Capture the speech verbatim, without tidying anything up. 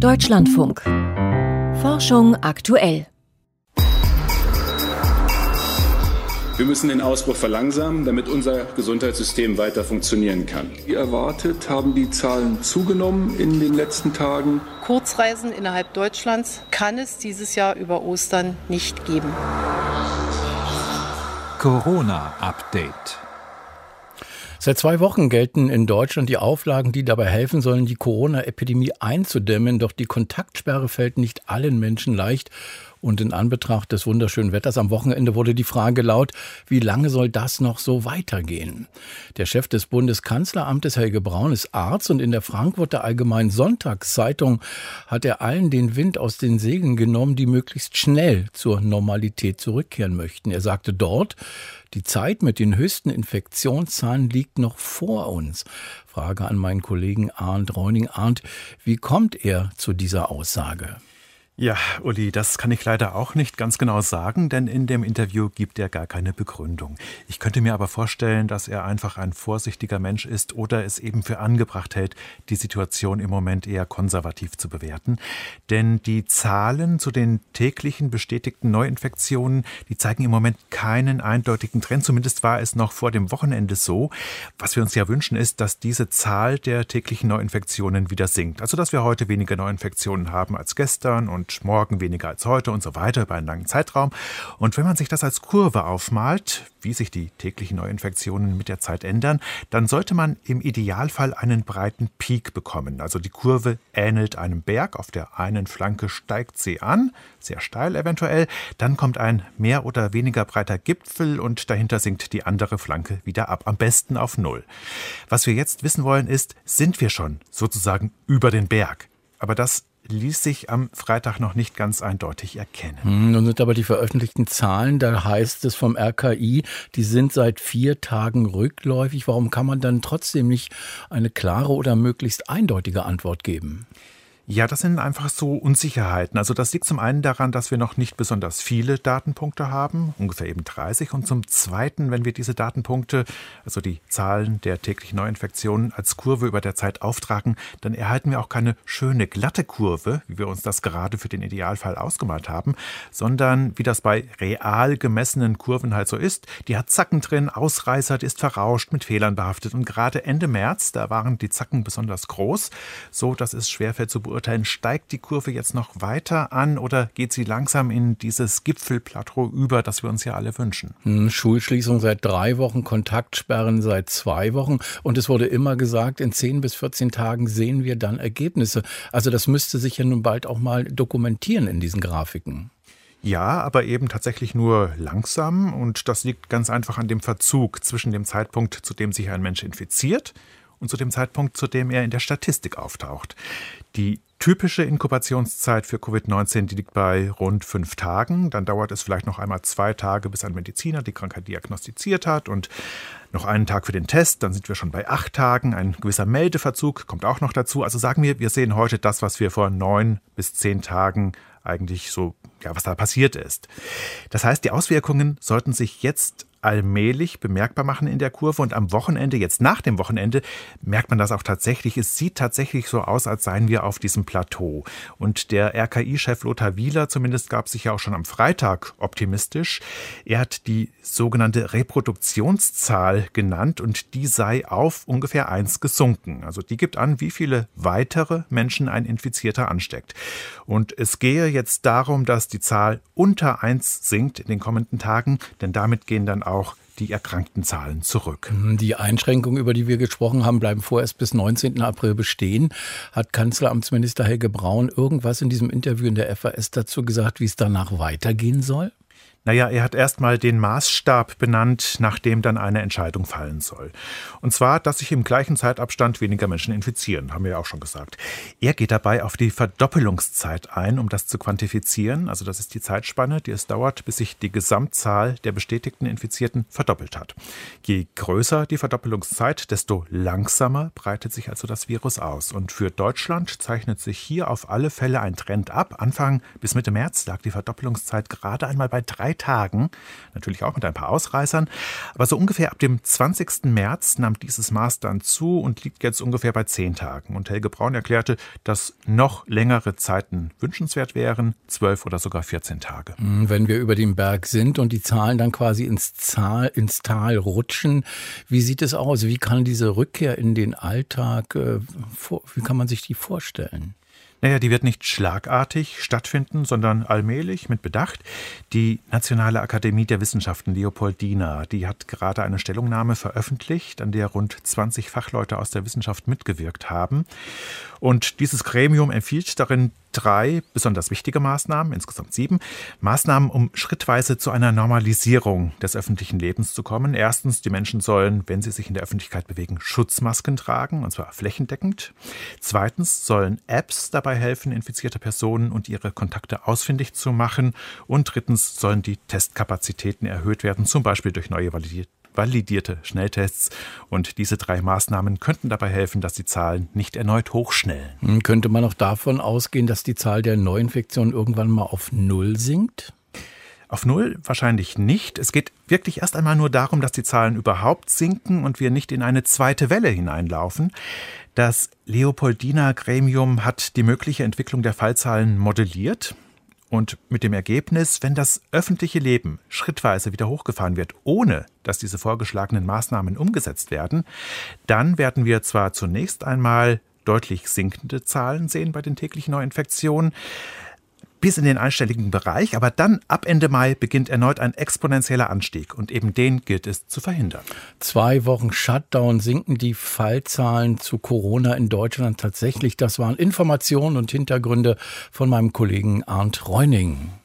Deutschlandfunk. Forschung aktuell. Wir müssen den Ausbruch verlangsamen, damit unser Gesundheitssystem weiter funktionieren kann. Wie erwartet haben die Zahlen zugenommen in den letzten Tagen. Kurzreisen innerhalb Deutschlands kann es dieses Jahr über Ostern nicht geben. Corona-Update. Seit zwei Wochen gelten in Deutschland die Auflagen, die dabei helfen sollen, die Corona-Epidemie einzudämmen. Doch die Kontaktsperre fällt nicht allen Menschen leicht. Und in Anbetracht des wunderschönen Wetters am Wochenende wurde die Frage laut, wie lange soll das noch so weitergehen? Der Chef des Bundeskanzleramtes, Helge Braun, ist Arzt und in der Frankfurter Allgemeinen Sonntagszeitung hat er allen den Wind aus den Segeln genommen, die möglichst schnell zur Normalität zurückkehren möchten. Er sagte dort, die Zeit mit den höchsten Infektionszahlen liegt noch vor uns. Frage an meinen Kollegen Arndt Reuning. Arndt, wie kommt er zu dieser Aussage? Ja, Uli, das kann ich leider auch nicht ganz genau sagen, denn in dem Interview gibt er gar keine Begründung. Ich könnte mir aber vorstellen, dass er einfach ein vorsichtiger Mensch ist oder es eben für angebracht hält, die Situation im Moment eher konservativ zu bewerten. Denn die Zahlen zu den täglichen bestätigten Neuinfektionen, die zeigen im Moment keinen eindeutigen Trend. Zumindest war es noch vor dem Wochenende so. Was wir uns ja wünschen, ist, dass diese Zahl der täglichen Neuinfektionen wieder sinkt. Also, dass wir heute weniger Neuinfektionen haben als gestern und Und morgen weniger als heute und so weiter über einen langen Zeitraum. Und wenn man sich das als Kurve aufmalt, wie sich die täglichen Neuinfektionen mit der Zeit ändern, dann sollte man im Idealfall einen breiten Peak bekommen. Also die Kurve ähnelt einem Berg. Auf der einen Flanke steigt sie an, sehr steil eventuell. Dann kommt ein mehr oder weniger breiter Gipfel und dahinter sinkt die andere Flanke wieder ab. Am besten auf Null. Was wir jetzt wissen wollen ist, sind wir schon sozusagen über den Berg? Aber das ließ sich am Freitag noch nicht ganz eindeutig erkennen. Nun sind aber die veröffentlichten Zahlen, da heißt es vom R K I, die sind seit vier Tagen rückläufig. Warum kann man dann trotzdem nicht eine klare oder möglichst eindeutige Antwort geben? Ja, das sind einfach so Unsicherheiten. Also das liegt zum einen daran, dass wir noch nicht besonders viele Datenpunkte haben, ungefähr eben dreißig. Und zum Zweiten, wenn wir diese Datenpunkte, also die Zahlen der täglichen Neuinfektionen als Kurve über der Zeit auftragen, dann erhalten wir auch keine schöne glatte Kurve, wie wir uns das gerade für den Idealfall ausgemalt haben, sondern wie das bei real gemessenen Kurven halt so ist, die hat Zacken drin, Ausreißer, die ist verrauscht, mit Fehlern behaftet. Und gerade Ende März, da waren die Zacken besonders groß, so dass es schwerfällt zu beurteilen, steigt die Kurve jetzt noch weiter an oder geht sie langsam in dieses Gipfelplateau über, das wir uns ja alle wünschen? Hm, Schulschließung seit drei Wochen, Kontaktsperren seit zwei Wochen und es wurde immer gesagt, in zehn bis vierzehn Tagen sehen wir dann Ergebnisse. Also das müsste sich ja nun bald auch mal dokumentieren in diesen Grafiken. Ja, aber eben tatsächlich nur langsam und das liegt ganz einfach an dem Verzug zwischen dem Zeitpunkt, zu dem sich ein Mensch infiziert und zu dem Zeitpunkt, zu dem er in der Statistik auftaucht. Die typische Inkubationszeit für Covid neunzehn, die liegt bei rund fünf Tagen. Dann dauert es vielleicht noch einmal zwei Tage, bis ein Mediziner die Krankheit diagnostiziert hat und noch einen Tag für den Test. Dann sind wir schon bei acht Tagen. Ein gewisser Meldeverzug kommt auch noch dazu. Also sagen wir, wir sehen heute das, was wir vor neun bis zehn Tagen eigentlich so, ja, was da passiert ist. Das heißt, die Auswirkungen sollten sich jetzt allmählich bemerkbar machen in der Kurve und am Wochenende, jetzt nach dem Wochenende, merkt man das auch tatsächlich. Es sieht tatsächlich so aus, als seien wir auf diesem Plateau. Und der R K I-Chef Lothar Wieler zumindest gab sich ja auch schon am Freitag optimistisch. Er hat die sogenannte Reproduktionszahl genannt und die sei auf ungefähr eins gesunken. Also die gibt an, wie viele weitere Menschen ein Infizierter ansteckt. Und es gehe jetzt darum, dass die Zahl unter eins sinkt in den kommenden Tagen, denn damit gehen dann auch auch die erkrankten Zahlen zurück. Die Einschränkungen, über die wir gesprochen haben, bleiben vorerst bis neunzehnten April bestehen. Hat Kanzleramtsminister Helge Braun irgendwas in diesem Interview in der F A S dazu gesagt, wie es danach weitergehen soll? Naja, er hat erstmal den Maßstab benannt, nach dem dann eine Entscheidung fallen soll. Und zwar, dass sich im gleichen Zeitabstand weniger Menschen infizieren, haben wir ja auch schon gesagt. Er geht dabei auf die Verdoppelungszeit ein, um das zu quantifizieren. Also das ist die Zeitspanne, die es dauert, bis sich die Gesamtzahl der bestätigten Infizierten verdoppelt hat. Je größer die Verdoppelungszeit, desto langsamer breitet sich also das Virus aus. Und für Deutschland zeichnet sich hier auf alle Fälle ein Trend ab. Anfang bis Mitte März lag die Verdoppelungszeit gerade einmal bei drei drei Tagen, natürlich auch mit ein paar Ausreißern, aber so ungefähr ab dem zwanzigsten März nahm dieses Maß dann zu und liegt jetzt ungefähr bei zehn Tagen. Und Helge Braun erklärte, dass noch längere Zeiten wünschenswert wären, zwölf oder sogar vierzehn Tage. Wenn wir über den Berg sind und die Zahlen dann quasi ins, Zahl, ins Tal rutschen, wie sieht es aus? Wie kann diese Rückkehr in den Alltag, äh, vor, wie kann man sich die vorstellen? Naja, die wird nicht schlagartig stattfinden, sondern allmählich mit Bedacht. Die Nationale Akademie der Wissenschaften Leopoldina, die hat gerade eine Stellungnahme veröffentlicht, an der rund zwanzig Fachleute aus der Wissenschaft mitgewirkt haben. Und dieses Gremium empfiehlt darin drei besonders wichtige Maßnahmen, insgesamt sieben, Maßnahmen, um schrittweise zu einer Normalisierung des öffentlichen Lebens zu kommen. Erstens, die Menschen sollen, wenn sie sich in der Öffentlichkeit bewegen, Schutzmasken tragen, und zwar flächendeckend. Zweitens sollen Apps dabei helfen, infizierte Personen und ihre Kontakte ausfindig zu machen. Und drittens sollen die Testkapazitäten erhöht werden, zum Beispiel durch neue validierte validierte Schnelltests. Und diese drei Maßnahmen könnten dabei helfen, dass die Zahlen nicht erneut hochschnellen. Könnte man auch davon ausgehen, dass die Zahl der Neuinfektionen irgendwann mal auf Null sinkt? Auf Null wahrscheinlich nicht. Es geht wirklich erst einmal nur darum, dass die Zahlen überhaupt sinken und wir nicht in eine zweite Welle hineinlaufen. Das Leopoldina-Gremium hat die mögliche Entwicklung der Fallzahlen modelliert. Und mit dem Ergebnis, wenn das öffentliche Leben schrittweise wieder hochgefahren wird, ohne dass diese vorgeschlagenen Maßnahmen umgesetzt werden, dann werden wir zwar zunächst einmal deutlich sinkende Zahlen sehen bei den täglichen Neuinfektionen, bis in den einstelligen Bereich, aber dann ab Ende Mai beginnt erneut ein exponentieller Anstieg und eben den gilt es zu verhindern. Zwei Wochen Shutdown, sinken die Fallzahlen zu Corona in Deutschland tatsächlich? Das waren Informationen und Hintergründe von meinem Kollegen Arndt Reuning.